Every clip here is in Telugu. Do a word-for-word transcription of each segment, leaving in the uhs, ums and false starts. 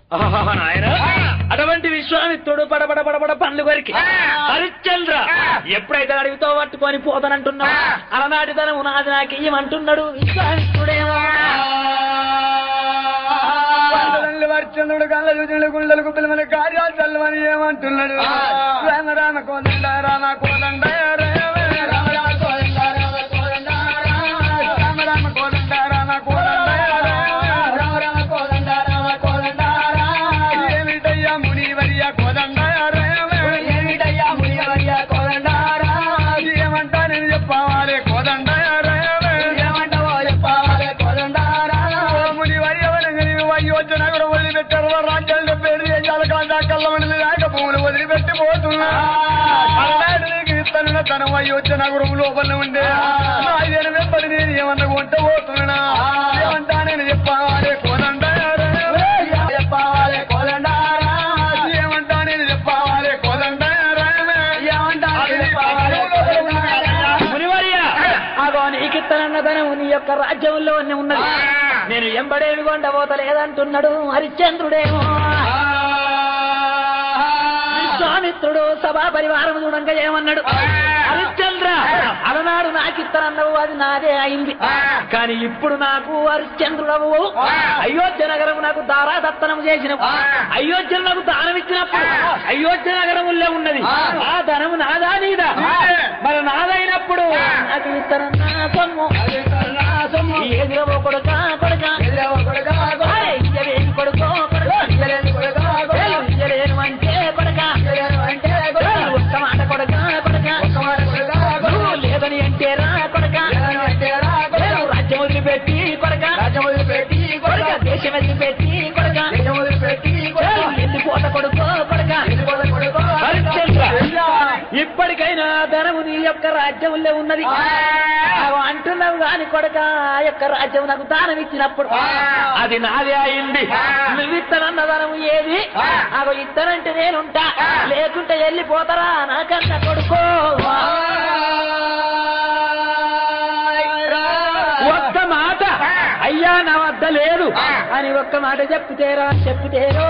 అటువంటి విశ్వామిత్రుడు పడబడ పడబడ పండ్లు కొరికి హరిశ్చంద్ర ఎప్పుడైతే అడవితో పట్టుకొని పోతానంటున్నావు అలనాటి తనము నాది నాకు ఇయ్యమంటున్నాడు విశ్వామిత్రుడేమో హరిశ్చంద్రుడు కళ్ళ రుజులు గుండెలకు పిల్లల కార్యాలు చల్లవని ఏమంటున్నాడు రామ రామ కోదండ రామ కోదండ రామ రామ కోదండ రామ కోదండ రామ రామ కోదండ రామ కోదండ రామ రామ కోదండ రామ కోదండ ఏమిటయ్యా మునివర్య కోదండ ఏమిటయ్యా మునివర్య కోదండ ఏమంటా నేను చెప్పావాలి కోదండ ఏమంటావో చెప్పాలి కోదండ మునివర్య అయోధ్య నగరం వదిలిపెట్టారు రాజ్యాలు పేరు దేశాల కాందా కళ్ళమని లేక భూములు వదిలిపెట్టి పోతున్నా నీకు ఇస్తాను తన అయోధ్య నగరం లోపల ఉండే ఐదేను వెంబడి నేను ఏమన్నా కొంట పోతున్నా ఏమంటా నేను చెప్పాలి కోదండ చెప్పాలి కోదండ ఏమంటా నేను చెప్పాలి కోదండ మునివర్య అగో నీకిత్తనన్న ధనము నీ యొక్క రాజ్యంలోనే ఉన్నది నేను ఎంబడేవి కొండ పోతలేదంటున్నాడు హరిశ్చంద్రుడేమో విశ్వామిత్రుడు సభా పరివారం చూడంగా ఏమన్నాడు హరిశ్చంద్ర అలనాడు నాకిత్తనన్నావు అది నాదే అయింది కానీ ఇప్పుడు నాకు హరిశ్చంద్రుడవు అయోధ్య నగరం నాకు దారాదత్తనం చేసినవు అయోధ్య నాకు దానం ఇచ్చినప్పుడు అయోధ్య నగరములే ఉన్నది ఆ ధనము నాదా నీదా మరి నాదైనప్పుడు నాకు ఇత్తనన్నా సొమ్ము ఎదురవో కొడుక కొడుక ఇయ్యలేని కొడుకో కొడుక ఇయ్యలేను అంటే కొడుక ఒక్క మాట కొడుక కొడుక లేదని అంటే రా కొడుక రాజ్యం వదిలిపెట్టి కొడుక కొడుక దేశం వదిలిపెట్టి కొడుక వెళ్ళిపోత కొడుకో కొడుక ఇప్పటికైనా ధనము నీ యొక్క రాజ్యంలో ఉన్నది అంటున్నావు గాని కొడుక ఆ యొక్క రాజ్యం నాకు దానం ఇచ్చినప్పుడు అది నాదే అయింది నువ్వు ఇత్తనన్న ధనము ఏది అగో ఇత్తనంటే నేనుంటా లేకుంటే వెళ్ళిపోతారా నాకన్నా కొడుకో ఒక్క మాట అయ్యా నా వద్ద లేదు అని ఒక్క మాట చెప్పుతేరా చెప్పుతేరో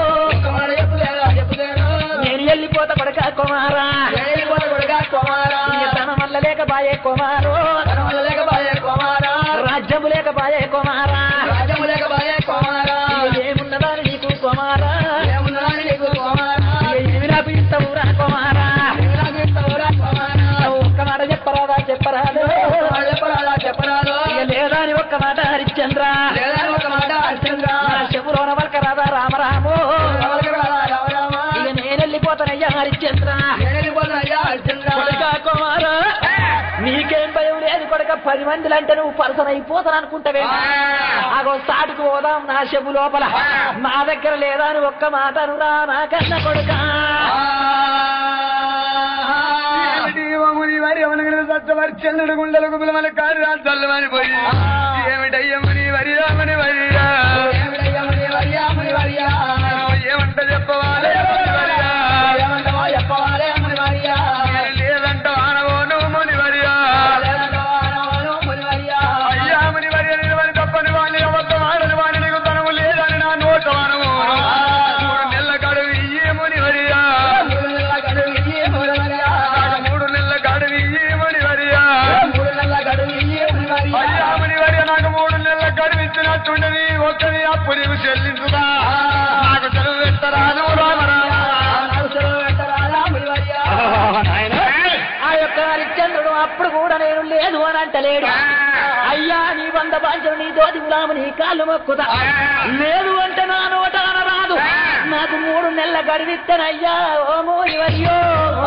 నేను వెళ్ళిపోతా కొడుక కుమారా ధనం వల్ల లేక బాయే కుమారో రాజ్యము లేక బాయే కుమారా ఏమున్నదాని నీకు కుమారా ఏమి నాకు ఇస్తావురా కుమారా ఒక్క మాట చెప్పరాదా చెప్పరాదు లేదా అని ఒక్క మాట హరిశ్చంద్ర చెప్పులోన వరక రాదా రామరాము ఇక నేను వెళ్ళిపోతానయ్యా హరిశ్చంద్ర కుమారా నీకేం భయం లేదు కొడక పది మందిలు అంటే నువ్వు పర్సన్ అయిపోతాను అనుకుంటావే ఆగో సాటుకు పోదాం నా చెబు లోపల నా దగ్గర లేదా అని ఒక్క మాట అనురా నాకన్నా కొడుక చంద్రుడు గుండెలకు పిలమని కార్యాలు చల్లమని పోయి ఏమిటయ్యమని వరియామని వరియా ఏమంట చెప్పవాలి లేదంట ఆనవో నువ్వు ముని వరియా అయ్యా ముని వరియ నిలవని తప్పని వాణి అబద్ధం ఆడని వాణి నీకు తనము లేదని నా నోట వానము మూడు నెలల గడువు ఇయ్యి ముని వరియా మూడు నెలల గడువు ఇయ్యి ముని వరియా అయ్యా ముని వరియ నాకు మూడు నెలల గడువు ఇచ్చినట్టుండని ఒక్కని అప్పు నీవు చెల్లించుదా నాకు చదువు పెట్టరాదు ఆ యొక్క హరిశ్చంద్రుడు అప్పుడు కూడా నేను లేదు అని అంటలేడు అయ్యా నీ వంద బాంచలు నీ దోది గులాము నీ కాళ్ళు మొక్కుతా లేదు అంటే నా నోట అనరాదు నాకు మూడు నెలల గడివిత్తనయ్యా ఓ మోనివర్యో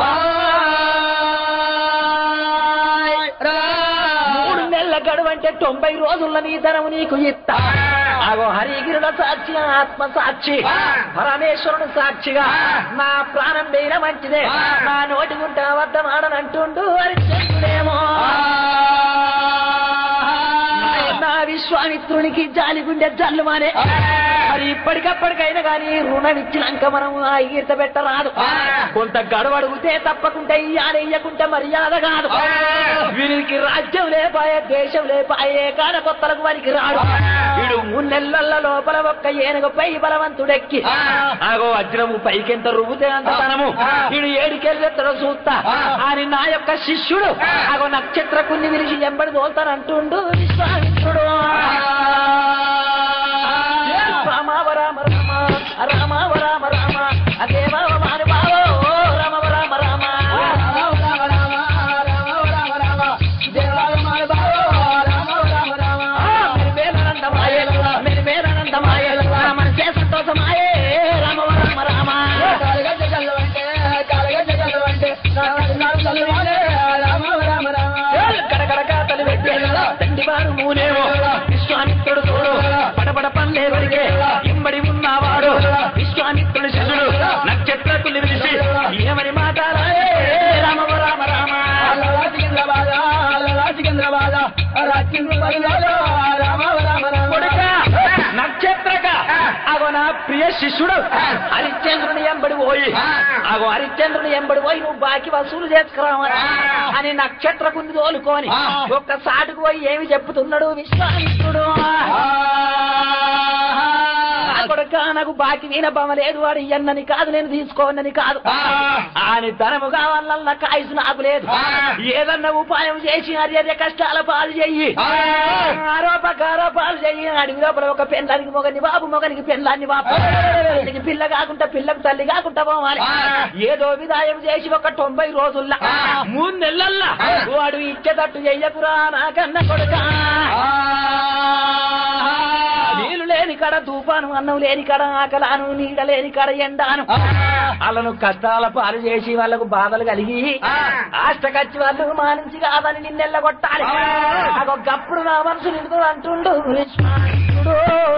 మూడు నెలల గడువు అంటే తొంభై రోజుల్లో నీ ధనము నీకు ఇస్తా అగో హరిగిరుల సాక్షి ఆత్మ సాక్షి పరమేశ్వరుడు సాక్షిగా నా ప్రాణం వేయన మంచిదే నా నోటి గుంట అబద్ధమాడనంటుండు హరిశ్చంద్రుడేమో నా విశ్వ విశ్వామిత్రునికి జాలి గుండె జల్లుమానే మరి ఇప్పటికప్పటికైనా గాని రుణం ఇచ్చినాక మనం ఆ ఈత పెట్టరాదు కొంత గడువు అడిగితే తప్పకుండా ఇయ్యాలి ఇయ్యకుంటే మర్యాద కాదు వీరికి రాజ్యం లేపాయే దేశం లేపాయే కాన కొత్తలకు వారికి రాడు వీడు మూడు నెలల లోపల ఒక్క ఏనుగు పై బలవంతుడెక్కి ఆగో వజ్రము పైకెంత రువ్వుతే అంత తనము వీడు ఏడికెళ్ళెత్తడో చూస్తా అని నా యొక్క శిష్యుడు ఆగో నక్షత్రకుని విరిచి ఎంబడి తోలుతానంటుండు విశ్వామిత్రుడు రామ రామ రామ రామ రామ రామ అదేవ మానవావో రామ రామ రామ విశ్వామిత్రుడు చూడు పడపడ పల్లె వరికే ఇమ్మడి ఉన్నవాడు విశ్వామిత్రుడు శిశుడు నక్షత్రకులు విలిసి ఏమని మాట్లాడాలే రామ రామ రామ నక్షత్రక అగో నా ప్రియ శిష్యుడు హరిశ్చంద్రుని ఎంబడి పోయి అగో హరిశ్చంద్రుని ఎంబడి పోయి నువ్వు బాకి వసూలు చేసుకురావని అని నక్షత్రకుని తోలుకొని ఒక్క సాటుకు పోయి ఏమి చెప్పుతున్నాడు విశ్వామిత్రుడు కొడుక నాకు బాకి వీణ బొమ్మ లేదు వాడు ఇయ్యన్నని కాదు నేను తీసుకోనని కాదు అని ధనము కావాలన్న కాయసు నాకు లేదు ఏదన్నా ఉపాయం చేసి అర్య కష్టాల పాలు చెయ్యి ఆరోపకారోపాలు చెయ్యి అడిగి లోపల ఒక పెళ్ళానికి మొగని బాబు మొగనికి పెళ్ళాన్ని బాబు పిల్ల కాకుండా పిల్లకు తల్లి కాకుండా పోవాలి ఏదో విధాయం చేసి ఒక తొంభై రోజుల్లో మూడు నెలల్లో వాడు ఇచ్చేటట్టు చెయ్యకురా నాకన్న కొడుక నీళ్లు లేని కాడ తుఫాను అన్నం లేని కాడ ఆకలాను నీడ లేని కాడ ఎండాను వాళ్ళను కష్టాల పాలు చేసి వాళ్ళకు బాధలు కలిగి ఆష్టకచ్చి వాళ్ళు మానించి కాదని నిన్నెల్ల కొట్టాలి అదొకప్పుడు నా మనసు నిండు అంటుండు విశ్వామిత్రుడు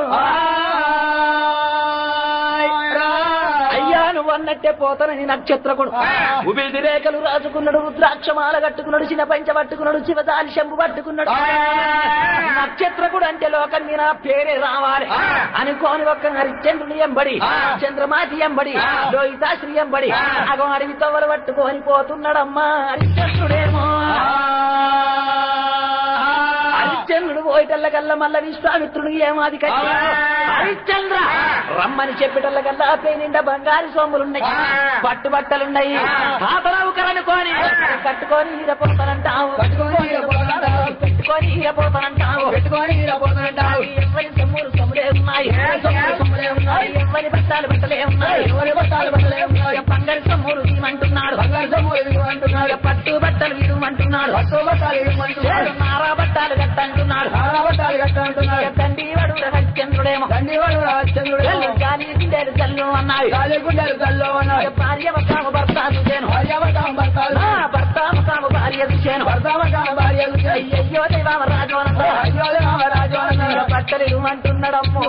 అయ్యా నువ్వు అన్నట్టే పోతానని నక్షత్రకుడు ఉబిది రేఖలు రాసుకున్నాడు రుద్రాక్షమాల కట్టుకున్నాడు చిన్న పంచ పట్టుకున్నాడు శివదాని శంభు పట్టుకున్నాడు నక్షత్రకుడు అంటే లోకం మీద పేరే రావాలి అనుకోని ఒక్క హరిశ్చంద్రుని ఎంబడి చంద్రమాతి ఎంబడి లోహితాశ్రీ ఎంబడి అగో అడవి తవ్వలు పట్టుకొని పోతున్నాడమ్మా హరిశ్చంద్రుడేమో హరిశ్చంద్రుడు పోయేటల్లకల్లా మళ్ళా విశ్వామిత్రుడికి ఏమాది కట్టి హరిశ్చంద్ర రమ్మని చెప్పేటల్లకల్లా పే నిండా బంగారు సొమ్ములున్నాయి పట్టుబట్టలున్నాయి పాతరావుకరనుకోని కట్టుకొని ఈరపోతానంటావు పెట్టుకొని ఈరపోతానంటావు పెట్టుకొని ఈరపోతానంటావు ఎవరి సొమ్ములు సొమ్ములే ఉన్నాయి ఎవరి బట్టాలు బట్టలే ఉన్నాయి ఎవరి బట్టాలు బట్టలే ఉన్నాయి బంగారు సొమ్ములు తీమంటున్నాడు బంగారు సొమ్ములు తీమంటున్నాడు పట్టు బట్టలు వీడుమంటున్నాడు పట్టు బట్టాలు వీడుమంటున్నాడు నారా బట్టాలు కట్టంటున్నాడు నారా బట్టాలు కట్టంటున్నాడు తండ్రి వాడు హరిశ్చంద్రుడేమో తండ్రి వాడు హరిశ్చంద్రుడు గాలి గుండెలు జల్లు అన్నాడు గాలి గుండెలు జల్లు అన్నాడు భార్య కాము భర్త చూశాను భార్య కాము భర్త భర్త కాము భార్య చూశాను భర్త కాము భార్య అయ్యో దేవామ రాజు అన్నాడు అయ్యో దేవామ రాజు అన్నాడు బట్టలు ఇవ్వమంటున్నాడమ్మో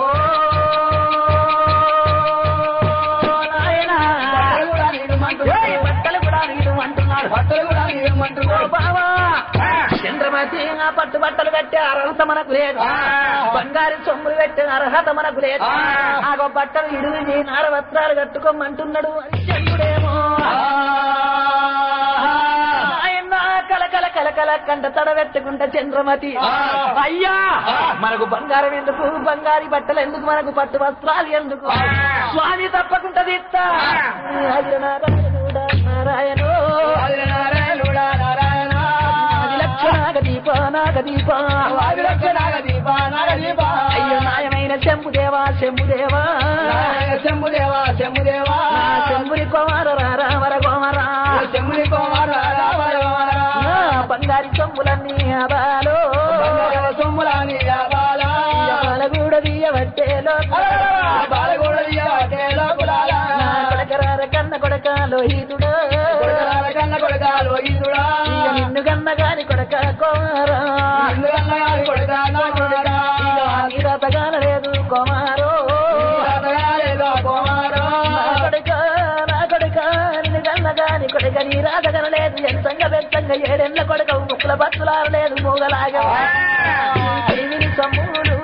బట్టలు కూడా ఇవ్వమంటున్నాడు బట్టలు కూడా ఇవ్వమంటున్నాడు బావా చంద్రమతి ఆ పట్టు బట్టలు పెట్టే అర్హత మనకు లేదు బంగారు సొమ్ములు పెట్టే అర్హత మనకు లేదు ఆ బట్టలు ఇడుగు నార వస్త్రాలు కట్టుకోమంటున్నాడు హరిశ్చంద్రుడేమో ఆయన కలకల కలకల కంట తడబెట్టుకుంటా చంద్రమతి అయ్యా మనకు బంగారం ఎందుకు బంగారు బట్టలు ఎందుకు మనకు పట్టు వస్త్రాలు ఎందుకు స్వామి తప్పకుండా తీస్తా నారాయణ నాగదీప నాగదీప నాగదీప నాగదీప అయ్యో నాయమైన శంభుదేవా శంభుదేవా శంభుదేవా శంభుదేవా శంభుని కోమార రామర కోమర శంభుని కోమార రామర బంగారి సొమ్ములన్నీ అబాలో సొమ్ములన్నీ అబాలా బాలగూడ దియ్యవట్టేలో బాలగూడ దియ్యవట్టేలో కొడకరార కన్న కొడక లోహితుడా కన్న కొడక లోహితుడా నిన్ను కన్న గాని కొడక కోమారా లేదు కోమారో కొడక నా కొడక నిన్ను కన్న గాని కొడక నీ రాధగన లేదు ఎంతంగా బెత్తంగా ఏడెళ్ళ కొడక ముక్కుల బస్సులారలేదు మూగలాగా సమ్ములు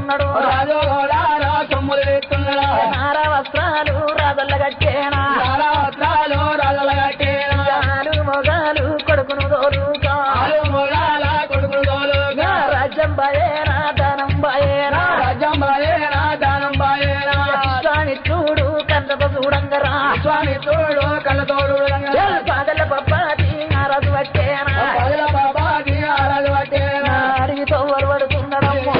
ఎత్తున్నాడు రాజు గోడారా సొమ్ములు ఎత్తున్నాడు నార వస్త్రాలు రాజల్ల కట్టేనా చాలా వస్త్రాలు రాజుల కట్టేనా ఆలు మొగాలు కొడుకును తోలుగా ఆలు మొగాల కొడుకులు తోలుగా రాజ్యం బాయేనా దానం బాయేనా రాజ్యం బాయేనా దానం బాయేనా విశ్వామిత్రుడు కందతో చూడంగరా స్వామిత్రుడు కళ్ళతోడు పాదల పప్పాది నారాజు పట్టేనా పదల బాబాది ఆరాలు పట్టేనా అడిగితో వలవడుతున్నాడమ్మో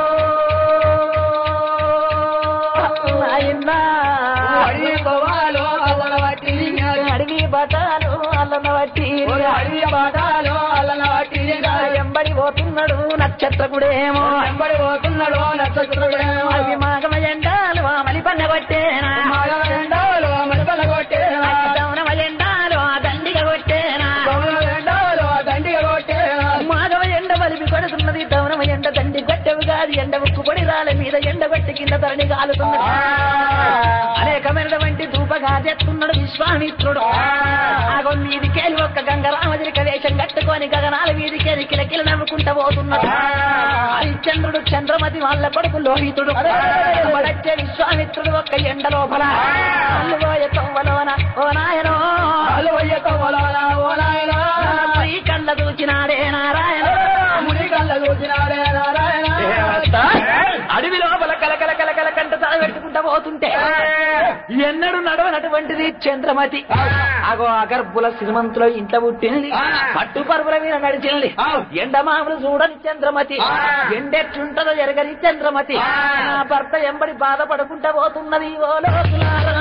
నాయనా అడి గోవాలో అల్లల పట్టి అడివి బటాలు అల్లన బట్టి అడి బాటాలో అల్లల పట్టి ఎంబడి పోతున్నాడు నక్షత్రకుడేమో వెంబడి పోతున్నాడు నక్షత్రుడేమో అవి మాగమ ఎండాలు మలి పన్న కొట్టేనా ఎండాలో మణిపల్ల కొట్టేనా దౌనమ ఎండాలు దండిగా కొట్టేనా ఎండాలో దండిగా కొట్టేనా మాగమ ఎండ బలిపి కొడుతున్నది దౌనమ ఎండ దండి కొట్టెవు కాదు ఎండ ఉక్కు పొడి రాల మీద ఎండ కొట్టి కింద తరణి కాలుతున్నది అనేకమైనటువంటి ధూపగా తెస్తున్నాడు విశ్వామిత్రుడు ఆగో మీదికేలి ఒక్క గంగరామదిరిక వేషం కట్టుకొని గగనాల మీదికేలి కిలకిల నవ్వుకుంటా పోతున్నాడు హరిశ్చంద్రుడు చంద్రమతి వాళ్ళ కొడుకు లోహితుడు పడచ్చే విశ్వామిత్రుడు ఒక్క ఎండ లోపల అల్లుబోయ తొవ్వలోన ఓ నాయనో అలువయ్య తవ్వలోన ఓ నాయనా ఈ కళ్ళ దూచినాడే నారాయణ ముని కళ్ళ చూసినాడే నారాయణ అడవి లోపల కలకల కలకల కంట తలబెట్టుకుంటా పోతుంటే ఎన్నడూ నడవనటువంటిది చంద్రమతి అగో అగర్భుల శ్రీమంతులో ఇంట్లో పుట్టినది పట్టు పరుపుల మీద నడిచినది ఎండమాములు చూడని చంద్రమతి ఎండెట్లుంటదో ఎరగని చంద్రమతి నా భర్త ఎంబడి బాధపడుకుంటా పోతున్నది ఓ లోకులారా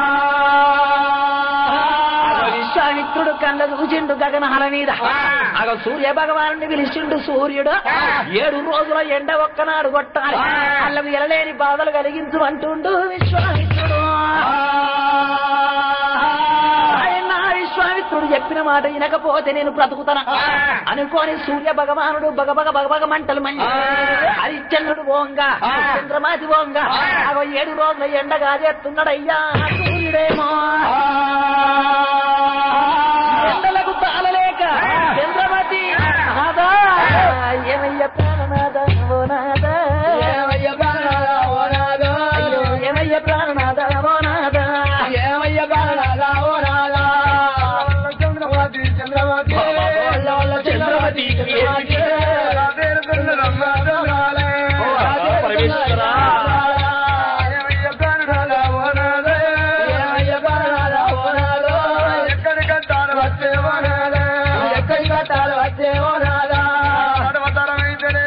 విశ్వామిత్రుడు కళ్ళ చూచిండు గగనహల మీద అగ సూర్య భగవాను పిలిచిండు సూర్యుడు ఏడు రోజుల ఎండ ఒక్కనాడు కొట్టాలి అల్లకు ఎలలేని బాధలు కలిగించు అంటుండు విశ్వామిత్రుడు ఆయన విశ్వామిత్రుడు చెప్పిన మాట వినకపోతే నేను బ్రతుకుతాను అనుకోని సూర్య భగవానుడు బగబగ బగబగ మంటలు మండి హరిశ్చంద్రుడు ఓంగా చంద్రమాతి ఓంగా అగో ఏడు రోజుల ఎండగా చేస్తున్నాడయ్యా సూర్యుడేమో ఎండలకు తాళలేక చంద్రమతి నాదా ఏమయ్య ప్రాణనాథ ఓ నాదా ఏమయ్య ప్రాణనాథ ఓ నాదా అయ్యో ఏమయ్య ప్రాణనాథ ఓ నాదా ఏమయ్య ప్రాణనాథ ఓ నాదా చంద్రమతి చంద్రమతి చంద్రమతి పరమేశ్వరా ఏమయ్య ప్రాణనాథ ఓ నాదా ఏమయ్య ప్రాణనాథ ఓ నాదా ఎక్కడి కట్టాలు వచ్చే ఓ నాదా ఎక్కడి కట్టాలు వచ్చే ఓ నాదా సర్వతరమైతే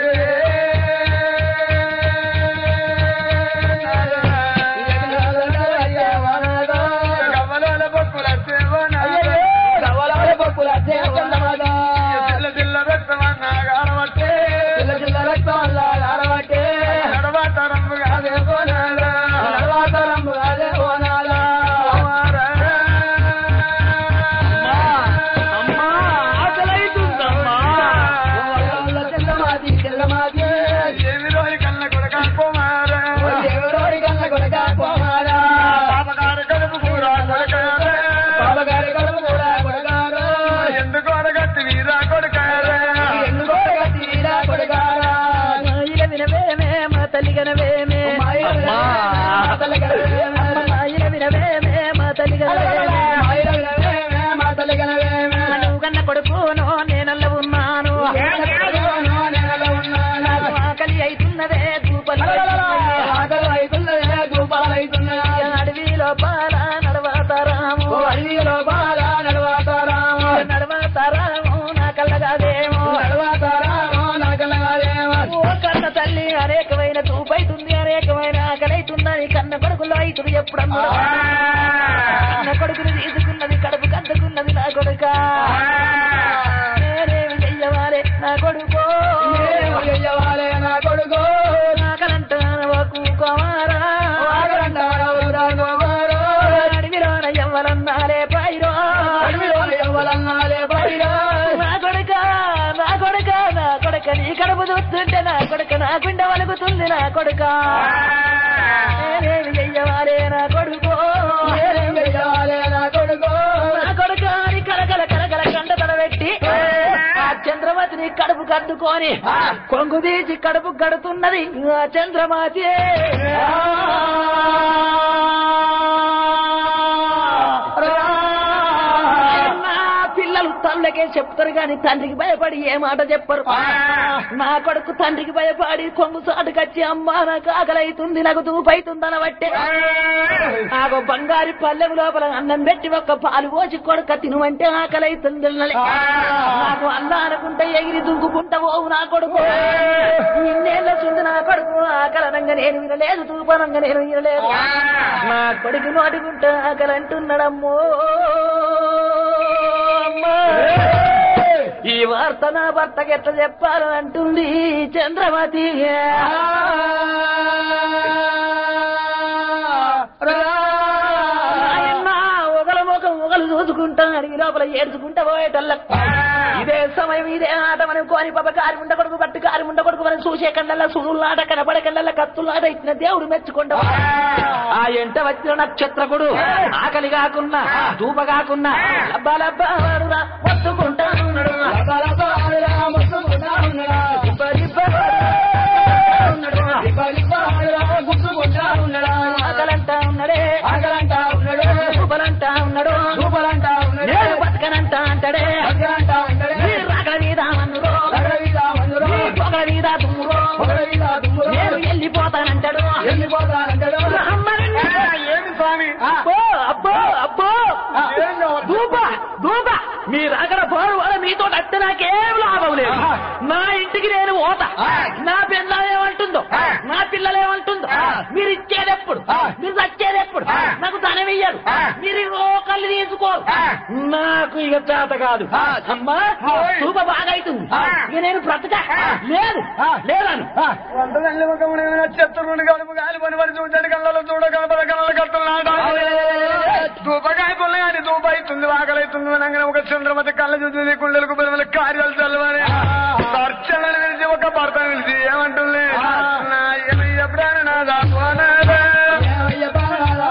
గవ్వల పప్పుల సేవనా గవ్వల పప్పుల సేవనా జిల్ల జిల్ల రక్తమన్నా గారవట్టే జిల్ల జిల్ల రక్తమన్నా గారవట్టే నడవాత రంగుగా దేవనాలా నడవాత రంగుగా దేవనాలా అమ్మా ఆకలైతుందమ్మా చంద్రమాది చంద్రమాది ఏమి రోజు కళ్ళ కొడక కుమారా ఏమి రోజు కళ్ళ కొడక కుమారా పాపగారి కడుపు కూడా కొడకారా పాపగారి కడుపు కూడా కొడకారా ఎందుకు అడగట్టి వీరా కొడకారా ఎందుకు అడగట్టి వీరా కొడకారా మాయిల వినవేమే మా తల్లి గనవేమే అమ్మా తల్లి గనవేమే మాయిల వినవేమే మా తల్లి గనవేమే మాయిల వినవేమే మా తల్లి గనవేమే నువ్వు కన్న కొడుకును నేనల్ల ఉన్నాను ఆకలి అవుతున్నదే దూపలు ఆకలి అవుతున్నదే దూపాలు అవుతున్నాయి అడవి లోపల నడవతారాము అడవి లోపల నడవతారాము నడవతారాము నా కళ్ళగాదేమో నడవతారాము నా కళ్ళగాదేమో ఓ కన్న తల్లి అనేకమైన దూపైతుంది అనేకమైన ఆకలైతుందని కన్న కొడుకులో అవుతుంది ఎప్పుడన్నా కన్న కొడుకుని తీసుకున్నది కడుపు కద్దుకున్నది నా కొడుక నేనేమి చెయ్యవాలే నా కొడుకో చెయ్యవాలే నా కొడుకో నాకలంటాను ఒక కుమారా అడవిలోన ఎవ్వలన్నాలే పైరో అడవిలోన ఎవ్వలన్నాలే పైరో నా కొడుక నా కొడుక నా కొడుక నీ కడుపు చూస్తుంటే నా కొడుక నా గుండె వలుగుతుంది నా కొడుక నేనేమి చెయ్యవాలే నా కొడుకో నేనేమి చెయ్యవాలే నా కొడుకో నా కొడుక అని కలకల కలకల కండ తడబెట్టి ఆ చంద్రమతిని కడుపు కద్దుకొని కొంగు తీసి కడుపు గడుతున్నది ఆ చంద్రమాతి పిల్లలు తల్లికే చెప్తారు గాని తండ్రికి భయపడి ఏ మాట చెప్పరు. నా కొడుకు తండ్రికి భయపడి కొంగు సాటుకొచ్చి అమ్మా నాకు ఆకలైతుంది నాకు దూపైతుందన బట్టే నాకు బంగారు పల్లెం లోపల అన్నం పెట్టి ఒక్క పాలు పోసి కొడుక తినుమంటే ఆకలైతుంది. నాకు అన్న అనుకుంటే ఎగిరి దూకుకుంటా పోవు నా కొడుకు. ఇన్నేళ్ళ చుంది నా కొడుకు ఆకలనంగా నేను వినలేదు దూపనంగా నేను వినలేదు. నా కొడుకు నోటుకుంటా ఆకలంటున్నాడమ్మో. ఈ వార్త నా భర్తకి ఎట్లా చెప్పాలని అంటుంది చంద్రమతి. ఒకల ముఖం ఒకలు చూసుకుంటా అడిగి లోపల ఏడ్చుకుంటా పోయేటల్ల ఇదే సమయం ఇదే ఆట మనం కోని పాప కారి ఉండ కొడుకు పట్టు కారి ఉండ కొడుకు మనం చూసే కండల్లా సుడులాట కనపడే కండల్లా కత్తులాట ఇచ్చిన దేవుడు మెచ్చుకుంటా. ఆ ఎంట వచ్చిన నక్షత్రకుడు ఆకలి కాకున్నా దూప కాకున్నా లబ్బా లబ్బా వాడురా మొత్తుకుంటా ఉన్నాడు. ఆకలంటా ఉన్నాడే ఆకలంటా ఉన్నాడు దూపలంటా ఉన్నాడు దూపలంటా ఉన్నాడు బతకనంటా అంటాడే రాకల మీద మన్నురో పొగల మీద దుమ్మురో నేను వెళ్ళిపోతానంటాడు వెళ్ళిపోతానంటాడు. ఏమి స్వామి అబ్బో అబ్బో అబ్బో దూప దూప మీరు అక్కడ పోరు వల్ల మీతో అత్తే నాకేం లాభం లేదు. నా ఇంటికి నేను పోతా. నా పిల్లలేమంటుందో నా పిల్లలేమంటుందో మీరు ఇచ్చేదెప్పుడు మీరు చచ్చేదెప్పుడు నాకు ధనం ఇయ్యరు మీరు కళ్ళు తీసుకోరు. నాకు ఇక చేత కాదు అమ్మా దూప బాగా అవుతుంది ఇక నేను బ్రతక లేదు లేదను నక్షత్రుడు కడుపు గాలి పని పని చూడండి కళ్ళలో చూడ కనపడ కళ్ళ కట్టున్నాడు దూపకాయ కొల్లగాని దూప అవుతుంది ఆకలైతుంది అనగానే ఒక చంద్రమతి కళ్ళ చూసి గుండెలకు పిల్లల కార్యాలు చల్లవని అర్చనలు పిలిచి ఒక భర్తను పిలిచి ఏమంటుంది నా ఏమయ్య ప్రాణనాథ పోనాదా రావయ్య ప్రాణనాథ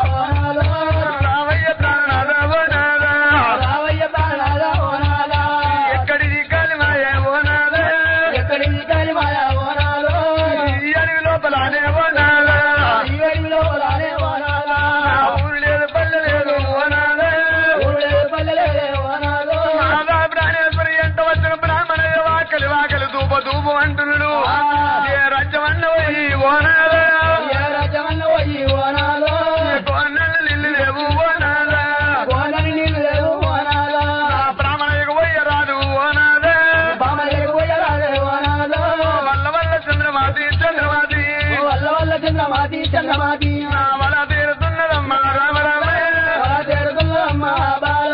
పోనాదా ఎక్కడిది కాలిమాయ పోనాదా ఎక్కడిది కాలిమాయ పోనాదో ఈ అడవి లోపలనే పోనాదా ఈ అడవి లోపలనే పోనాదా ఊరు లేదు పల్లె లేదు పోనాదా ఊరు లేదు పల్లె లేదు పోనాదో మాదా ప్రాణేశ్వరి ఎంత వచ్చిన బ్రాహ్మణ వాకలి వాకలి దూప దూపు అంటున్నాడు. ఏ రాజ్యమన్న పోయి పోనాదా ఏ రాజ్యమన్న పోయి పోనాదో కోనలు నీళ్ళు లేవు పోనాదా కోనలు నీళ్ళు లేవు పోనాదా బ్రాహ్మణకు పోయి రాదు పోనాదా బ్రాహ్మణకు పోయి రాదు పోనాదా వల్ల వల్ల చంద్రమాతి చంద్రమాతి వల్ల వల్ల చంద్రమాతి చంద్రమాతి వల తీరుతున్నదమ్మా రామ రామ వల తీరుతున్నదమ్మా బాల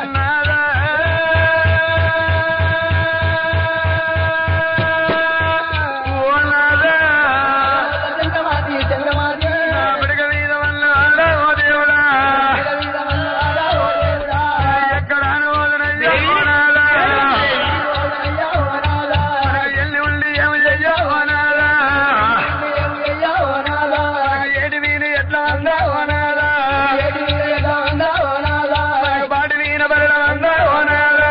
చంద్రమాతి చంద్రమాతి బిడగ మీద వల్ల దేవుడా ఎక్కడ అనుమోదనయ్యా ఎల్లి ఉండి ఏమి చెయ్యవనాదా ఏడి వీని ఎట్లా అందా వనాదా బాటి వీన బరడ అందా వనాదా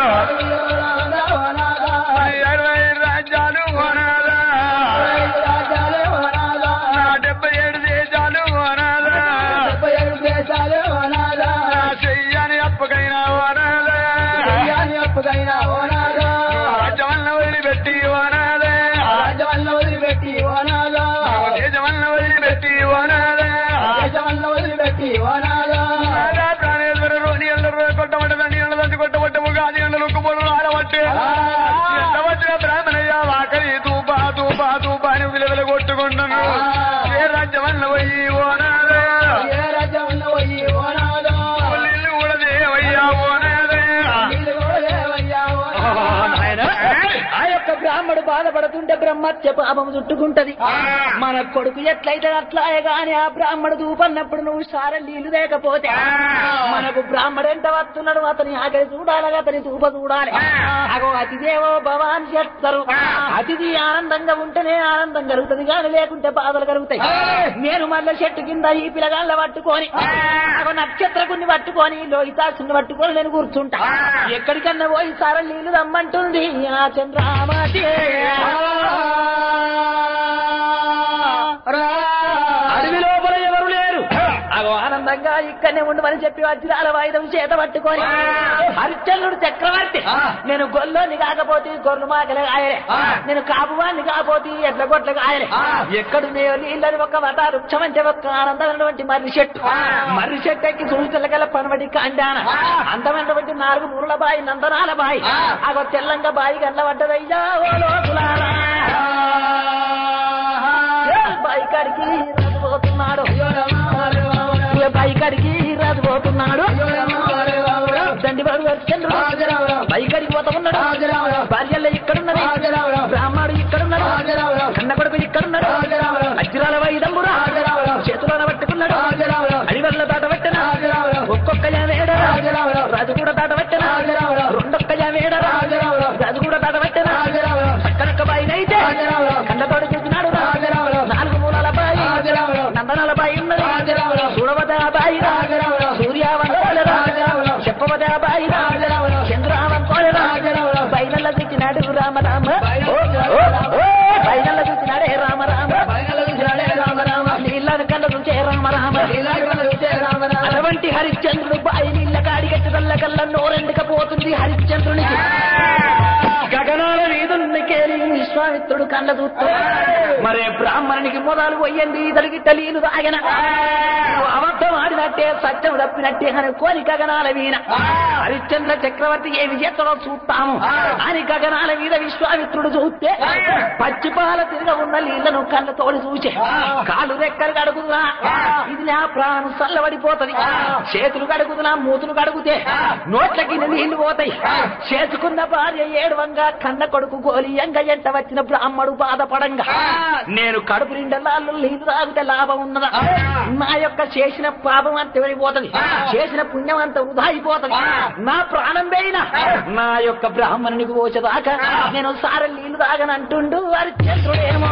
అరవై రాజ్యాలు వనాదా డెబ్బై ఏడు దేశాలు వనాదా చెయ్యని అప్పకైనా వనాదా రాజ్యవల్ల వదిలిపెట్టి వనాదా రాజ్యవల్ల వదిలిపెట్టి వనాదా దేశవల్ల వదిలిపెట్టి వనాదా దేశవల్ల వదిలిపెట్టి వనాదా ప్రాణేశ్వర రోని ఎల్లరూ కొట్టబడ్డ దండి ఎండ దండి కొట్టబట్ట ఉగాది ఎండలు కుప్పలు ఆడబట్టే ఎంత వచ్చిన బ్రాహ్మణయ్య వాకలి తూప తూప తూప అని విలువలు కొట్టుకుంటున్నాను. ఏ రాజ్యవల్ల పోయి ఓనాదా ఏ రాజ్యవల్ల పోయి ఓనాదా నీళ్ళు కూడా దేవయ్యా ఓనాదా ఆ యొక్క బ్రాహ్మడు బాధపడుతుంటే బ్రహ్మత్య పాపం చుట్టుకుంటది. మన కొడుకు ఎట్లయితే అట్లాయే గాని ఆ బ్రాహ్మడు దూపన్నప్పుడు నువ్వు సార నీళ్లు లేకపోతే మనకు బ్రాహ్మడు ఎంత వస్తున్నాడు అతని ఆకలి చూడాలి అతని దూప చూడాలి. అగో అతిదేవో భవాన్ చేస్తారు. అతిథి ఆనందంగా ఉంటేనే ఆనందం కలుగుతుంది కానీ లేకుంటే బాధలు కలుగుతాయి. నేను మళ్ళీ చెట్టు కింద ఈ పిల్లగాళ్ళ పట్టుకొని అగో నక్షత్రకుని పట్టుకొని లోహితాసుని పట్టుకొని నేను కూర్చుంటా. ఎక్కడికన్నా పోయి సార నీళ్లు రమ్మంటుంది ఆ చంద్రమాత. చూస్తే అడవి లోపల ఎవరు లేరు. అగో ఆనందంగా ఇక్కడనే ఉండమని చెప్పి వజ్రాల వాయిదం చేత పట్టుకొని హరిశ్చంద్రుడు చక్రవర్తి నేను గొల్లోని కాకపోతే గొర్రెలు మాకలే ఆయలే, నేను కాపువాన్ని కాకపోతే ఎట్ల గొట్ల ఆయలే, ఎక్కడు నీళ్ళని ఒక వట వృక్షం అంటే ఒక ఆనందమైనటువంటి మర్రి చెట్టు, మర్రి చెట్టు ఎక్కి చూసలకల పనబడి కాండాన అందమైనటువంటి నాలుగు మూరుల బాయి నందనాల బాయి, అగో తెల్లంగా బాయి గల్ల పడ్డదయ్యా ఓ లోకులారా. బాయి కాడికి రాజుపోతున్నాడు, బాయి కాడికి రాజుపోతున్నాడు, దండివాడు హరిశ్చంద్రుడు బాయి కాడికి పోతా ఉన్నాడు. భార్యల్లో ఇక్కడున్నది, బ్రాహ్మణుడు ఇక్కడున్నాడు, కన్న కొడుకు ఇక్కడున్నాడు, వజ్రాల వైదంబురా చేతులను పట్టుకున్నాడు, అడివల్ల దాట పట్టిన ఒక్కొక్క వేడరా రాజు కూడా దాట పట్టిన, రెండొక్క వేడరా రాజు కూడా దాట పట్టిన, పక్కనొక్క బాయినైతే కండతోడు చూసినాడు, నాలుగు మూలాల బాయి నందనాల బాయి ఉన్నది, చూడవదా బాయి సూర్యావంతోలరా చెప్పవదా బాయి చంద్రావంతోలరా బైనల్ల చూసినాడు రామ రామ బైనల్ల చూసినాడే రామ రామ నీళ్ళని కళ్ళ చూసే రామ రామ. అటువంటి హరిశ్చంద్రుడు బాయి నీళ్ళ కాడిగట్టుదల్ల కల్లా నోరెందుకపోతుంది హరిశ్చంద్రునికి. గగనాల వీధుల్నికేలి విశ్వామిత్రుడు కళ్ళ చూస్తాడు, మరే బ్రాహ్మణునికి మొదలు పోయింది ఇతడికి తలీలు తాగిన అబద్ధం ఆడినట్టే సత్యం తప్పినట్టే అనుకోని గగనాల వీణ హరిశ్చంద్ర చక్రవర్తి ఏ విజేతలో చూస్తాము అని గగనాల మీద విశ్వామిత్రుడు చూస్తే పచ్చిపాల తిరిగ ఉన్న నీళ్లను కళ్ళతోడు చూసే కాళ్ళు రెక్కలు కడుగుతున్నా ఇది నా ప్రాణం చల్లబడిపోతుంది, చేతులు కడుగుతున్నా మూతులు కడుగుతే నోట్లకి నీళ్లు పోతాయి, చేసుకున్న భార్య ఏడువంగా కన్న కొడుకు గోలియంగా ఎంట వచ్చిన బ్రాహ్మడు బాధపడంగా నేను కడుపు నిండలాళ్ళు నీళ్లు తాగితే లాభం ఉన్నదా, నా యొక్క చేసిన పాపం అంత వెళ్ళిపోతుంది, చేసిన పుణ్యం అంత వృధా అయిపోతుంది, నా ప్రాణం పోయినా నా యొక్క బ్రాహ్మణునికి పోసేదాకా నేను సార నీళ్లు తాగనంటుండు హరిశ్చంద్రుడేమో.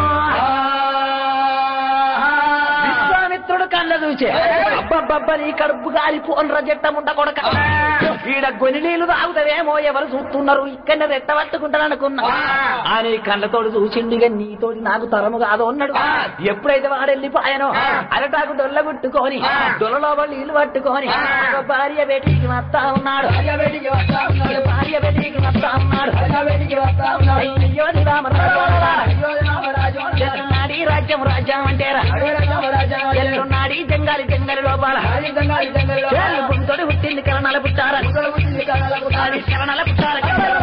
విశ్వామిత్రుడు కళ్ళ చూచే అబ్బబ్బబ్బని కడుపు గాలి పోన్ర జట్టం ఉండ కొడక ఈడ గొని నీళ్లు తాగుతావేమో ఎవరు చూస్తున్నారు ఇక్కడ రెట్ట పట్టుకుంటాను అనుకున్నా అని కళ్ళతోడు చూసిండిగా నీతోటి నాకు తరము కాదు అన్నాడు. ఎప్పుడైతే వాడెళ్ళిపోయానో అరటాకు డొల్ల గుట్టుకొని డొల్లలో నీళ్లు పట్టుకొని భార్య బేటికి వస్తా ఉన్నాడు, భార్య బేటికి వస్తా ఉన్నాడు, నాడి రాజ్యం రాజ్యం అంటేరా నాడి జంగాలి జంగలి లోపాల గుంతోడు పుట్టింది కరణాల పుట్టారా కరణాల పుట్టార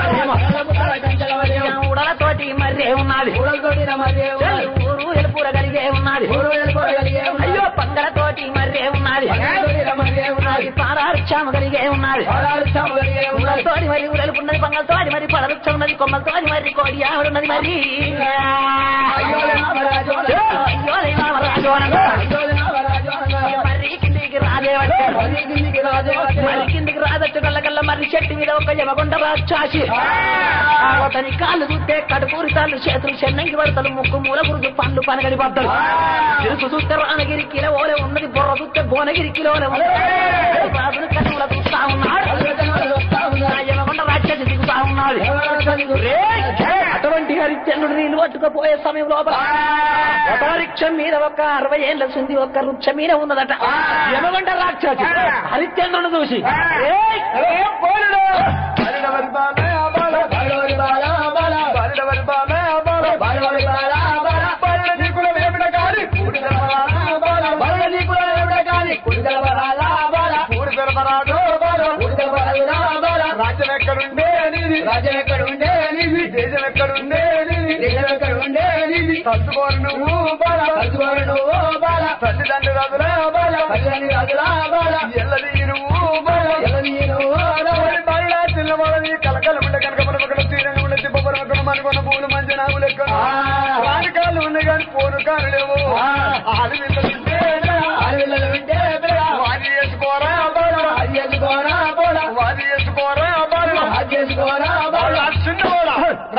ఉడలతోటి మర్రే ఉన్నది, ఊరు ఎలుపుర కలిగే ఉన్నది, అయ్యో పంగలతోటి మర్రే ఉన్నది, పారారుక్షాము కలిగే ఉన్నది, తోటి మరి ఉడలుపున్నది, పంగలతోటి మరి పడరుక్షం ఉన్నది, కొమ్మలతోటి మరి కోడి ఆవిడున్నది, మరి అయ్యో రామరాజు మరి కిందికి రాజే మరి కిందికి రాదట్టు కళ్ళకల్లా మరి చెట్టు మీద ఒక యమగొండ రాక్షసి అతని కాళ్ళు చూస్తే కడుపూరి తాళ్ళు చేతులు చెన్నంగి పడతాడు, ముక్కు మూల గురుజు పండ్లు పనగడి పడతాడు, తెలుసు చూస్తే రానగిరి కిలోలే ఉన్నది, బొర్ర చూస్తే భువనగిరి కిలోలే ఉన్నది, రాజును కన్నుల చూస్తా ఉన్నాడు, యమగొండ రాక్షసి దిగుతా ఉన్నాడు. అటువంటి హరిశ్చంద్రుడు నీళ్ళు పట్టుకుపోయే సమయం లోపల ఒక వృక్షం మీద ఒక అరవై ఏళ్ళ సుంది ఒక వృక్షం మీద ఉన్నదట. యమగొండ రాక్షసి హరిశ్చంద్రుడు చూసి రాజ్యం ఎక్కడుండే రాజ్యం ఎక్కడుండే దేశం ఎక్కడుండే దేశం ఎక్కడుండే తలుచుకోరు నువ్వు బాల తలుచుకోరు నువ్వు బాల తల్లిదండ్రులు రాజులా బాల తల్లిదండ్రులు రాజులా బాల ఎల్లది నువ్వు బాల ఎల్లది నువ్వు బాల చిన్నవాళ్ళని కలకల ఉండే కనుక మనకు తీరంగా ఉండే తిప్పబడి మనకున్న పూలు మంచి నాగులు ఎక్కువ వానకాలు ఉన్నాయి కానీ పోను కారు లేవు ఆడవిల్లలుంటే ఆడవిల్లలుంటే వాది చేసుకోరా బాల వాది చేసుకోరా బాల వాది చేసుకోరా బాల వాది చేసుకోరా బాల చిన్నవాళ్ళ రాను కాళ్ళ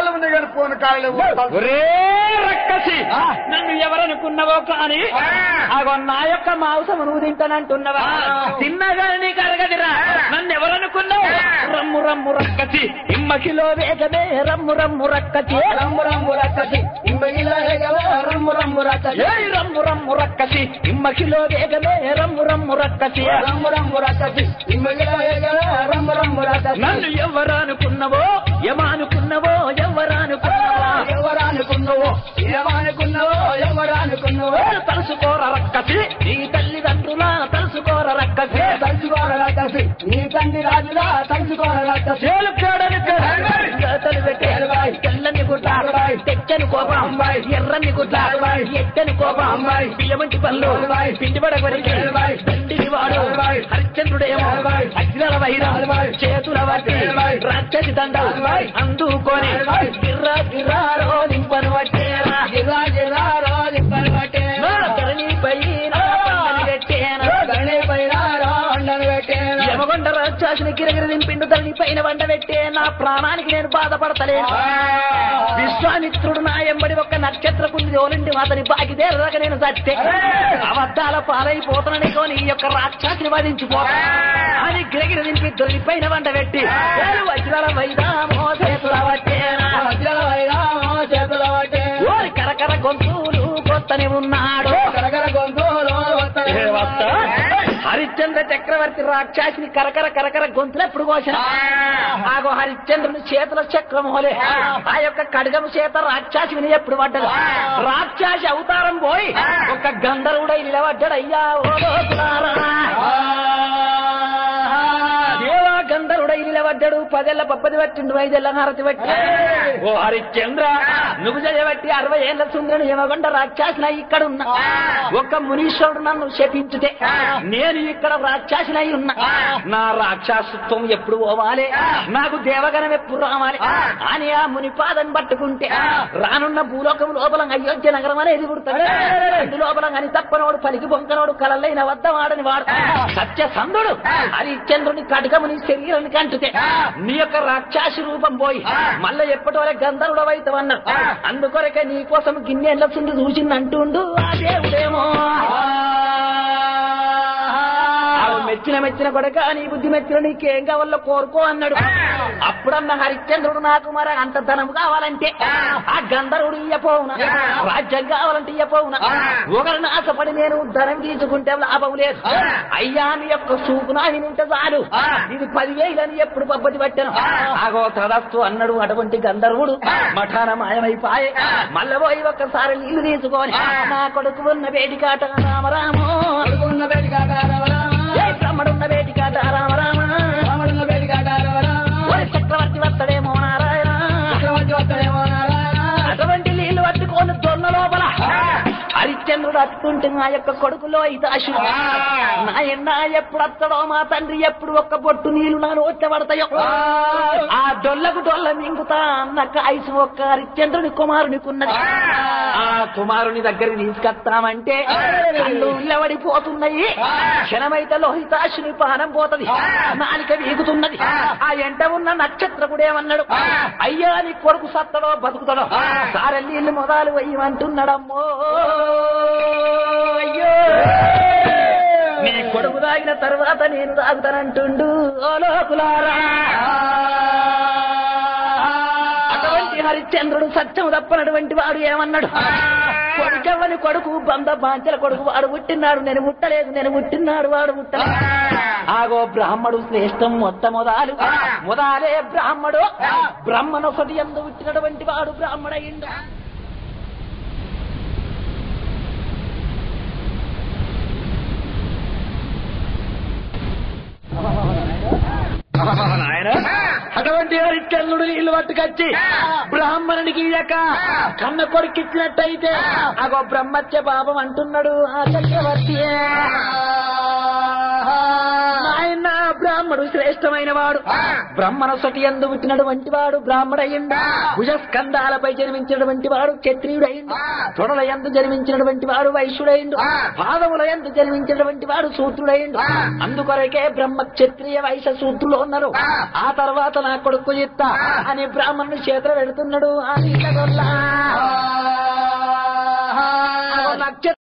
కాళ్ళు ఉంది కానీ పోను కాళ్ళు ఒరే రక్కసి నన్ను ఎవరనుకున్నావో కానీ అగో నా యొక్క మాంసం నువ్వు తింటానంటున్నావా తిన్నగాని నీకు అరగదిరా నన్ను ఎవరనుకున్నావు రమ్ము రమ్ము రక్కసి ఇమ్మకిలో వేగమే రమ్ము రమ్ము రక్కసి రమ్ము రమ్ము రక్కసి ఇమ్మకిలో వేగమే రమ్ము రమ్ము రక్కసి రమ్ము రమ్ము రక్కసి ఇమ్మకిలో వేగమే రమ్ము రమ్ము రక్కసి రమ్ము రమ్ము రక్కసి ఇమ్మకిలో వేగమే రమ్ము రమ్ము రక్కసి నన్ను ఎవరనుకున్నావో ఏమనుకున్నావో ఎవరనుకున్నావా ఎవరనుకున్నావో ఏమనుకున్నావో ఎవరనుకున్నావో తలుసుకోర రక్కసి నీ తల్లిదండ్రుల తలుసుకోర రక్కసి తలుసుకోర రక్కసి నీ తండ్రి రాజులా తలుసుకోర రక్కసి తలు పెట్టే తెల్లని గుడ్డ తెచ్చని కోపం అమ్మాయి ఎర్రని గుడ్డ ఎట్టని కోపం అమ్మాయి బియ్యమంటి పనులు పిండి పడగొరికి తండ్రిని వాడు హరిశ్చంద్రుడేమో అగ్నిల వైరం చేతుల వట్టి రాక్షసి దండ అందుకొని గిర్రా గిర్రా రోలింపను పట్టేరా గిర్రా గిర్రా రోలింపను పట్టేరా ధరణిపై పెట్టేనా ధరణిపై పెట్టేనా యమగొండ రాక్షసిని గిరగిరి దింపిండు ధరణి పైన వండ పెట్టే నా ప్రాణానికి నేను బాధపడతలేను విశ్వామిత్రుడు నా ఎంబడి ఒక నక్షత్రకుంది ఓలిండి అతని బాగిదేరగా నేను సత్తే అబద్ధాల పాలైపోతున్నాని కొని ఈ యొక్క రాక్షసిని వధించిపోతా అని గిరగిరి దింపి ధరణి పైన వండ పెట్టి వజ్రాల వైదామో చేతుల పట్టేనా వజ్రాల వైదామో చేతుల పట్టే ఓరి కరకర గొంతులు కొత్తని ఉన్నాడు కరకర గొంతులు హరిశ్చంద్ర చక్రవర్తి రాక్షసిని కరకర కరకర గొంతులు ఎప్పుడు కోసిన ఆగో హరిశ్చంద్రుని చేతుల చక్రం హోలే ఆ యొక్క ఖడ్గము చేత రాక్షసిని ఎప్పుడు పడ్డదు రాక్షసి అవతారం పోయి ఒక గంధర్వుడై నిలబడ్డాడు అయ్యా దేవా గంధర్వుడై నిలబడ్డాడు పదేళ్ల పప్పది పట్టిండు ఐదేళ్ల హారతి పట్టి ఓ హరిశ్చంద్ర నువ్వు చేయబట్టి అరవై ఏళ్ల సుందరుని యమగొండ రాక్షసిన ఇక్కడ ఉన్నా ఒక మునీశ్వరుడు నన్ను శపించుతే నేను ఇక్కడ రాక్షసినై ఉన్నా నా రాక్షసత్వం ఎప్పుడు పోవాలి నాకు దేవగణం ఎప్పుడు రావాలి అని ఆ మునిపాదని పట్టుకుంటే రానున్న భూలోకం లోపల అయోధ్య నగరం అనేది పుడతాడు అందు లోపల అని తప్పనోడు పలికి బొంకనోడు కలలైన వద్ద వాడని వాడు సత్యసంధుడు హరిశ్చంద్రుని కటకముని శరీరాన్ని కంటుతే నీ యొక్క రాక్షసి రూపం పోయి మళ్ళా ఎప్పటి వరకు గంధర్వుడు అవుతావన్నాడు అందుకొరకే నీ కోసం గిన్నెల సుండి చూసిందంటుండు ఆ దేవుడేమో మెచ్చిన మెచ్చిన కొడక నీ బుద్ధి మెచ్చిన నీకేం కావాలో కోరుకో అన్నాడు అప్పుడన్న హరిశ్చంద్రుడు నాకు మరి అంత ధనం కావాలంటే ఆ గంధర్వుడు ఇయ్యపోవునా రాజ్యం కావాలంటే ఇయ్యపోవునా ఒకరిని ఆశపడి నేను ధనం తీసుకుంటే లాభం లేదు అయ్యా నీ యొక్క చూపు నాని ఉంటే చాలు ఇది పదివేలని ఎప్పుడు పబ్బతి పట్టాను ఆగో తదస్తు అన్నాడు అటువంటి గంధర్వుడు మఠాన మాయమైపాయే మళ్ళీ పోయి ఒక్కసారి నీళ్లు తీసుకొని నా కొడుకు ఉన్న వేడికాట రామరామో ఉన్న వేడికాట రామరామ బ్రహ్మడున్న వేడికాట రామరామ రామడున్న వేడికాట రామరామ చక్రవర్తి వస్తాడేమో నారాయణ చక్రవర్తి వస్తాడేమో నారాయణ అటువంటి నీళ్లు పట్టుకొని దొన్న లోపల హరిశ్చంద్రుడు అత్తుంటే నా యొక్క కొడుకులో ఇతాశుడు నాయన ఎప్పుడు వస్తాడో మా తండ్రి ఎప్పుడు ఒక్క బొట్టు నీళ్లు నా నోట పడతాయో ఆ డొల్లకు డొల్ల మింగుతా అన్నక్క ఐసు ఒక్క హరిశ్చంద్రుని కుమారునికున్నది ఆ కుమారుని దగ్గరికి తీసుకొస్తామంటే కళ్ళు ఉల్లవడిపోతున్నాయి క్షణమైతే లోహితాశుని పానం పోతది నాలిక వీగుతున్నది ఆ ఎంట ఉన్న నక్షత్రకుడేమన్నాడు అయ్యా నీ కొడుకు సత్తడో బతుకుతాడో సారె నీళ్లు మొదలు వెయ్యమంటున్నాడమ్మో అయ్యో నీ కొడుకు తాగిన తర్వాత నేను తాగుతానంటుండు ఓ లోకులారా అటువంటి హరిశ్చంద్రుడు సత్యం తప్పనటువంటి వాడు ఏమన్నాడు కొడుకెవ్వని కొడుకు బంద బాంచల కొడుకు వాడు పుట్టినాడు నేను పుట్టలేదు నేను పుట్టినాడు వాడు పుట్టలేదు ఆగో బ్రాహ్మడు శ్రేష్టం మొట్టమొదలు మొదలే బ్రాహ్మడు బ్రహ్మనొకటి ఎందు పుట్టినటువంటి వాడు బ్రాహ్మడయిండు అటువంటి హరిశ్చంద్రుడు నీళ్లు పట్టుకొచ్చి బ్రాహ్మణుడికి ఇయ్యక కన్న కొడుకిచ్చినట్టయితే అగో బ్రహ్మత్య పాపం అంటున్నాడు ఆ చక్రవర్తి ఆయన బ్రాహ్మడు శ్రేష్టమైన జన్మించినవాడు బ్రహ్మణ సటి యందు పుట్టినటువంటి వాడు బ్రాహ్మడయ్యిండు భుజస్కంధాలపై జన్మించినటువంటి వాడు క్షత్రియుడయ్యిండు తొడల యందు జన్మించినటువంటి వాడు వైశ్యుడయ్యిండు పాదముల యందు జన్మించినటువంటి వాడు శూద్రుడయ్యిండు అందుకొరకే బ్రహ్మ క్షత్రియ వైశ్య శూద్రులు ఉన్నారు ఆ తర్వాత నా కొడుకు చెప్తా అని బ్రాహ్మణుడు చేతులు పెడుతున్నాడు అని